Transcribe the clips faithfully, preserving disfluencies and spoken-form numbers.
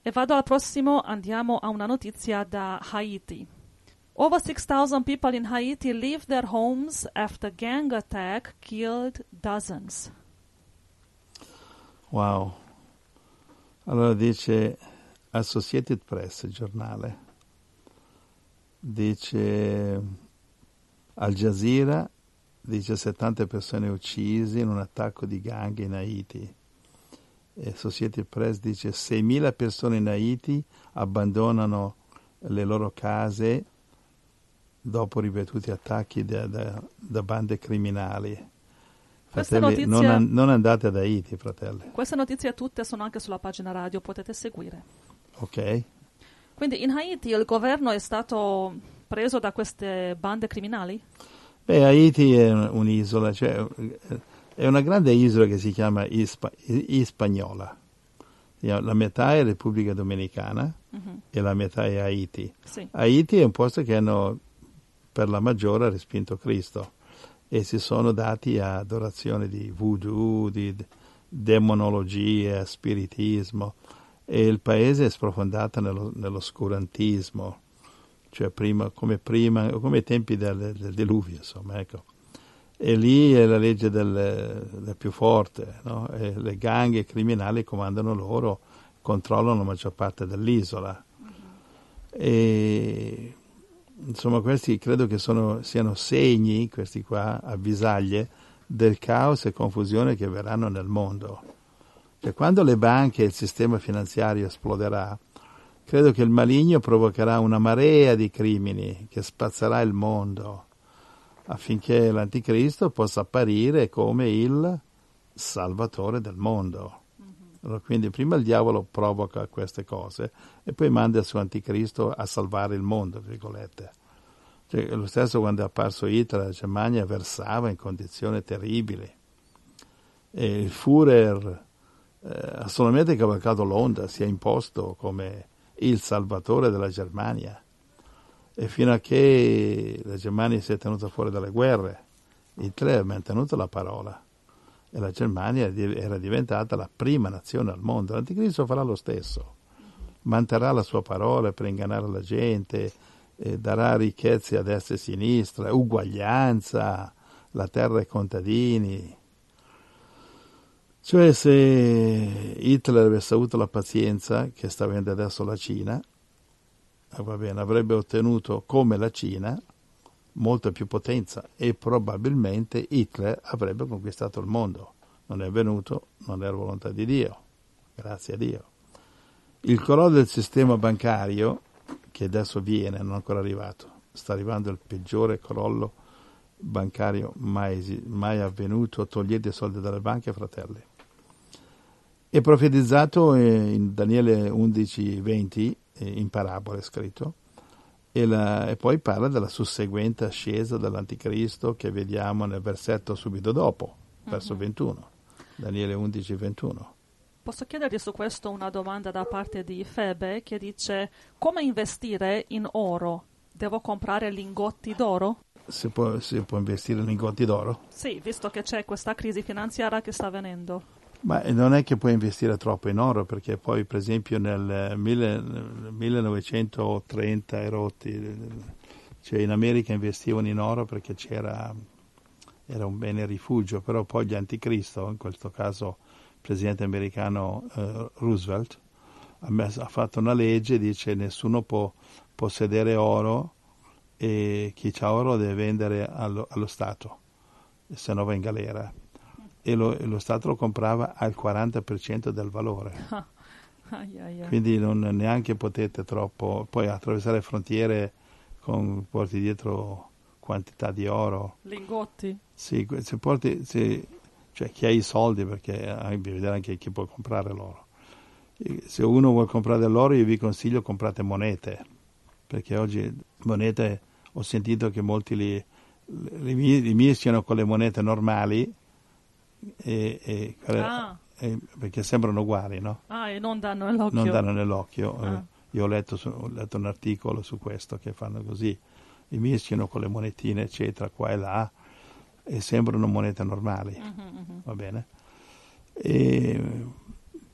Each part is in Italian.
E vado al prossimo, andiamo a una notizia da Haiti. Over six thousand people in Haiti leave their homes after gang attack killed dozens. Wow. Allora dice Associated Press, il giornale, dice Al Jazeera, dice settanta persone uccise in un attacco di gang in Haiti. E Associated Press dice seimila persone in Haiti abbandonano le loro case dopo ripetuti attacchi da, da, da bande criminali. Fratelli, Notizia, non, an- non andate ad Haiti, fratelli. Queste notizie tutte sono anche sulla pagina radio, potete seguire. Ok. Quindi in Haiti il governo è stato preso da queste bande criminali? Beh, Haiti è un'isola, cioè è una grande isola che si chiama Ispa- Ispagnola. La metà è Repubblica Dominicana uh-huh. e la metà è Haiti. Sì. Haiti è un posto che hanno per la maggiore respinto Cristo e si sono dati a adorazione di voodoo, di demonologia, spiritismo, e il paese è sprofondato nello, nell'oscurantismo, cioè prima, come prima, come ai tempi del, del diluvio, insomma, ecco. E lì è la legge del, del più forte, no? E le gang criminali comandano loro, controllano la maggior parte dell'isola. Mm-hmm. E insomma questi credo che sono, siano segni, questi qua, avvisaglie, del caos e confusione che verranno nel mondo. Cioè, quando le banche e il sistema finanziario esploderà, credo che il maligno provocherà una marea di crimini che spazzerà il mondo, affinché l'anticristo possa apparire come il salvatore del mondo. Mm-hmm. Allora, quindi prima il diavolo provoca queste cose e poi manda il suo anticristo a salvare il mondo, virgolette. Cioè, lo stesso quando è apparso Hitler, la Germania versava in condizioni terribili. E il Führer eh, ha solamente cavalcato l'onda, si è imposto come il salvatore della Germania. E fino a che la Germania si è tenuta fuori dalle guerre, Hitler ha mantenuto la parola e la Germania era diventata la prima nazione al mondo. L'anticristo farà lo stesso, manterrà la sua parola per ingannare la gente, eh, darà ricchezze a destra e a sinistra, uguaglianza, la terra ai contadini. Cioè, se Hitler avesse avuto la pazienza che sta avendo adesso la Cina, va bene, avrebbe ottenuto come la Cina molta più potenza e probabilmente Hitler avrebbe conquistato il mondo. Non è avvenuto, non era volontà di Dio, grazie a Dio. Il crollo del sistema bancario, che adesso viene, non è ancora arrivato, sta arrivando il peggiore crollo bancario mai, mai avvenuto. Togliete i soldi dalle banche, fratelli. È profetizzato in Daniele undici venti, in parabole scritto, e, la, e poi parla della susseguente ascesa dell'anticristo che vediamo nel versetto subito dopo, verso uh-huh. ventuno, Daniele undici ventuno. Posso chiederti su questo una domanda da parte di Febe che dice: come investire in oro? Devo comprare lingotti d'oro? Si può, si può investire in lingotti d'oro? Sì, visto che c'è questa crisi finanziaria che sta avvenendo. Ma non è che puoi investire troppo in oro, perché poi per esempio nel millenovecentotrenta e rotti, cioè in America investivano in oro perché c'era era un bene rifugio, però poi gli anticristo, in questo caso il presidente americano eh, Roosevelt, ha, messo, ha fatto una legge, dice nessuno può possedere oro e chi ha oro deve vendere allo, allo Stato, se no va in galera. E lo, lo Stato lo comprava al quaranta per cento del valore. Ah, ai, ai, ai. Quindi non neanche potete troppo poi attraversare frontiere con porti dietro quantità di oro. Lingotti? Sì, se porti, se, cioè chi ha i soldi, perché bisogna vedere anche chi può comprare l'oro. Se uno vuole comprare l'oro, io vi consiglio comprate monete, perché oggi monete, ho sentito che molti li, li, li mischiano con le monete normali, E, e, ah. e, perché sembrano uguali, no? Ah, e non danno nell'occhio. Non danno nell'occhio. Ah. Io ho letto, su, ho letto un articolo su questo che fanno così, li mischiano con le monetine, eccetera, qua e là, e sembrano monete normali, uh-huh, uh-huh. va bene? E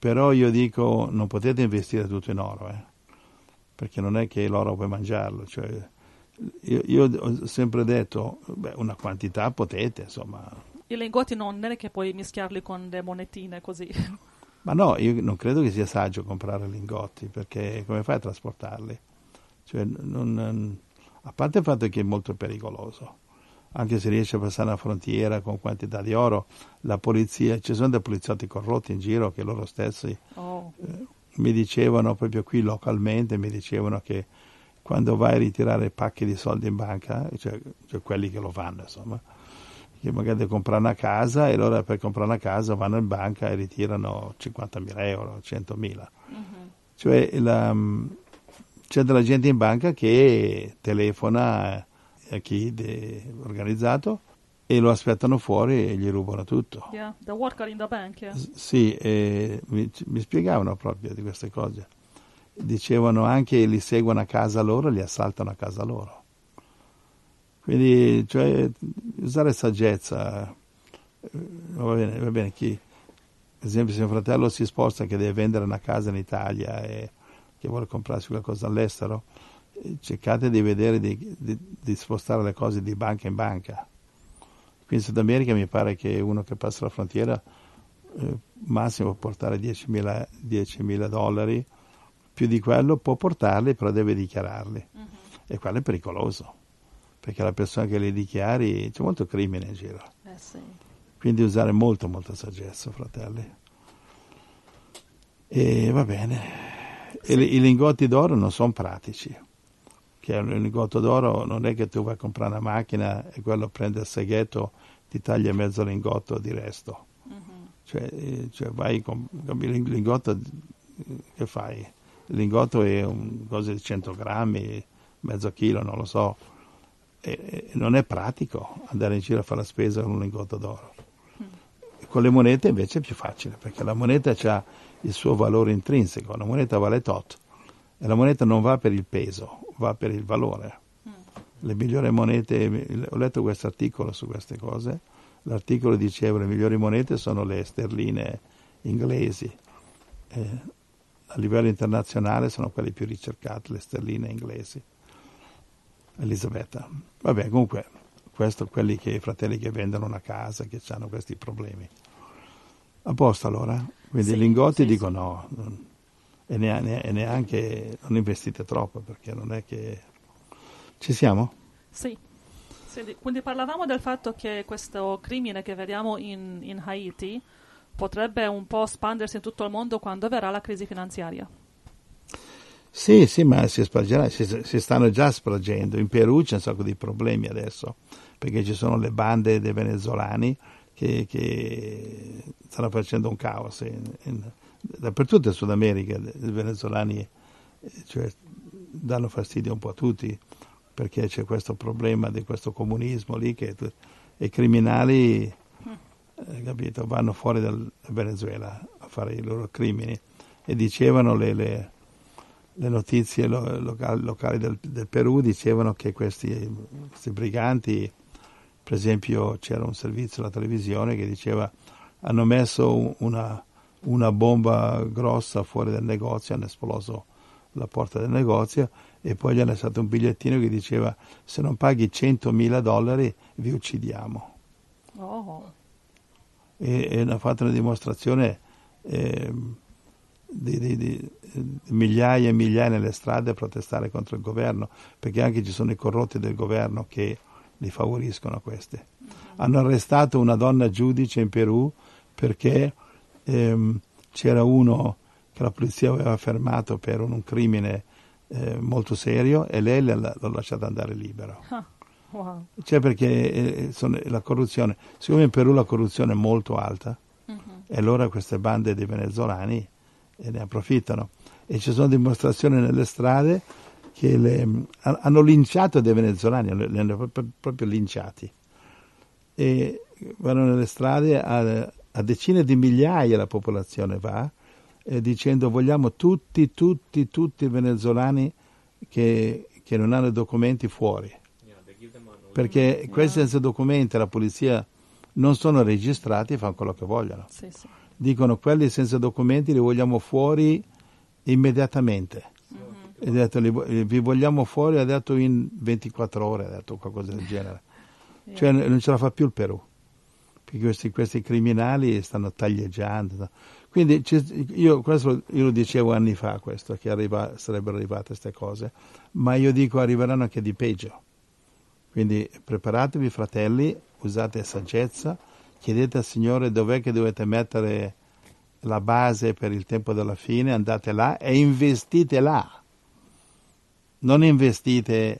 però io dico non potete investire tutto in oro, eh? Perché non è che l'oro puoi mangiarlo, cioè, io, io ho sempre detto beh, una quantità potete, insomma. I lingotti non è che puoi mischiarli con le monetine così. Ma no, io non credo che sia saggio comprare lingotti, perché come fai a trasportarli? Cioè, non, a parte il fatto che è molto pericoloso, anche se riesce a passare la frontiera con quantità di oro, la polizia, ci sono dei poliziotti corrotti in giro che loro stessi Oh. eh, mi dicevano proprio qui localmente, mi dicevano che quando vai a ritirare pacchi di soldi in banca, cioè, cioè quelli che lo fanno insomma, che magari devono comprare una casa e loro per comprare una casa vanno in banca e ritirano cinquantamila euro, centomila. Mm-hmm. Cioè la, c'è della gente in banca che telefona a chi è organizzato e lo aspettano fuori e gli rubano tutto. Yeah, the worker in the bank, yeah. S- sì, e mi, mi spiegavano proprio di queste cose. Dicevano anche che li seguono a casa loro, li assaltano a casa loro. Quindi, cioè, usare saggezza, va bene, va bene, chi, per esempio, se un fratello si sposta che deve vendere una casa in Italia e che vuole comprarsi qualcosa all'estero, cercate di vedere di, di, di spostare le cose di banca in banca. Qui in Sud America mi pare che uno che passa la frontiera eh, massimo può portare diecimila dollari, più di quello può portarli, però deve dichiararli. Uh-huh. E quello è pericoloso, perché la persona che li dichiari, c'è molto crimine in giro. Eh sì. Quindi usare molto, molta saggezza, fratelli. E va bene. Sì. E i lingotti d'oro non sono pratici. Che un lingotto d'oro non è che tu vai a comprare una macchina e quello prende il seghetto, ti taglia mezzo lingotto di resto. Uh-huh. Cioè, cioè vai con il lingotto, che fai? Il lingotto è un cosa di cento grammi, mezzo chilo, non lo so. E, e non è pratico andare in giro a fare la spesa con un lingotto d'oro. Uh-huh. Con le monete invece è più facile, perché la moneta ha il suo valore intrinseco, la moneta vale tot. E la moneta non va per il peso, va per il valore. Mm. Le migliori monete, ho letto questo articolo su queste cose, l'articolo diceva che le migliori monete sono le sterline inglesi, eh, a livello internazionale sono quelle più ricercate, le sterline inglesi. Elisabetta. Vabbè, comunque, questo quelli che i fratelli che vendono una casa, che hanno questi problemi. A posto allora? Quindi sì, i lingotti sì, dico sì. no. Non, E neanche non investite troppo, perché non è che ci siamo? Sì. sì, quindi parlavamo del fatto che questo crimine che vediamo in, in Haiti potrebbe un po' espandersi in tutto il mondo quando verrà la crisi finanziaria. Sì, sì, ma si spargerà, si, si stanno già spargendo. In Perù c'è un sacco di problemi adesso, perché ci sono le bande dei venezuelani che, che stanno facendo un caos in, in, dappertutto in Sud America. I venezuelani cioè, danno fastidio un po' a tutti, perché c'è questo problema di questo comunismo lì che i criminali eh, capito, vanno fuori dal Venezuela a fare i loro crimini, e dicevano le, le, le notizie lo, locali, locali del, del Perù dicevano che questi, questi briganti, per esempio c'era un servizio alla televisione che diceva hanno messo una una bomba grossa fuori dal negozio, hanno esploso la porta del negozio e poi gli hanno lasciato un bigliettino che diceva se non paghi centomila dollari vi uccidiamo. Oh. E, e hanno fatto una dimostrazione eh, di, di, di, di migliaia e migliaia nelle strade a protestare contro il governo, perché anche ci sono i corrotti del governo che li favoriscono questi. Mm-hmm. Hanno arrestato una donna giudice in Perù perché ehm, c'era uno che la polizia aveva fermato per un, un crimine eh, molto serio e lei l'ha, l'ha lasciato andare libero. Huh. Wow. Cioè perché eh, sono, la corruzione, siccome in Perù la corruzione è molto alta, uh-huh. e allora queste bande di venezuelani eh, ne approfittano, e ci sono dimostrazioni nelle strade che le, hanno linciato dei venezuelani, li hanno proprio, proprio linciati, e vanno nelle strade a, a decine di migliaia la popolazione va eh, dicendo vogliamo tutti, tutti, tutti i venezuelani che, che non hanno documenti fuori. Perché questi senza documenti la polizia non sono registrati e fanno quello che vogliono. Sì, sì. dicono quelli senza documenti li vogliamo fuori immediatamente. Mm-hmm. E ha detto, li, vi vogliamo fuori, ha detto in ventiquattro ore, ha detto qualcosa del genere. Yeah. Cioè non ce la fa più il Perù, perché questi, questi criminali stanno taglieggiando. Quindi io, questo, io lo dicevo anni fa, questo, che arriva, sarebbero arrivate queste cose, ma io dico arriveranno anche di peggio. Quindi preparatevi, fratelli, usate saggezza, chiedete al Signore dov'è che dovete mettere la base per il tempo della fine, andate là e investite là. Non investite,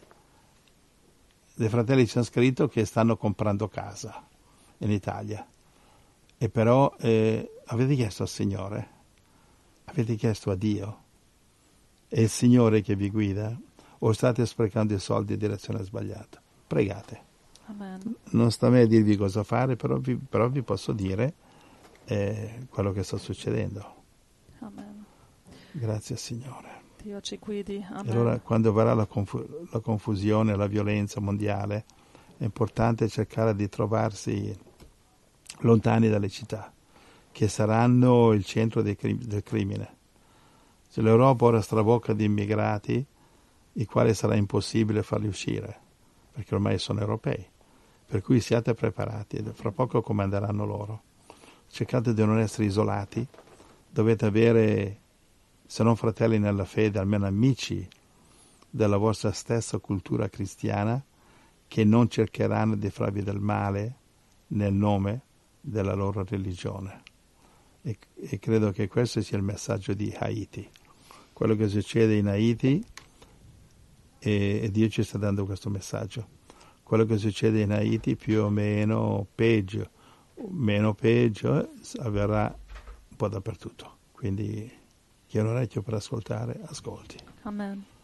dei fratelli ci hanno scritto che stanno comprando casa in Italia, e però eh, avete chiesto al Signore, avete chiesto a Dio, è il Signore che vi guida o state sprecando i soldi in direzione sbagliata? Pregate. Amen. Non sta a me a dirvi cosa fare, però vi, però vi posso dire eh, quello che sta succedendo. Amen. Grazie Signore. Dio ci guidi. Amen. E allora quando verrà la, confu- la confusione, la violenza mondiale, è importante cercare di trovarsi lontani dalle città, che saranno il centro dei crim- del crimine. Se l'Europa ora strabocca di immigrati, i quali sarà impossibile farli uscire, perché ormai sono europei. Per cui siate preparati, e fra poco comanderanno loro. Cercate di non essere isolati, dovete avere, se non fratelli nella fede, almeno amici della vostra stessa cultura cristiana, che non cercheranno di farvi del male nel nome della loro religione. E, e credo che questo sia il messaggio di Haiti. Quello che succede in Haiti, e, e Dio ci sta dando questo messaggio. Quello che succede in Haiti più o meno peggio, meno peggio, eh, avverrà un po' dappertutto. Quindi chi ha un orecchio per ascoltare, ascolti. Amen.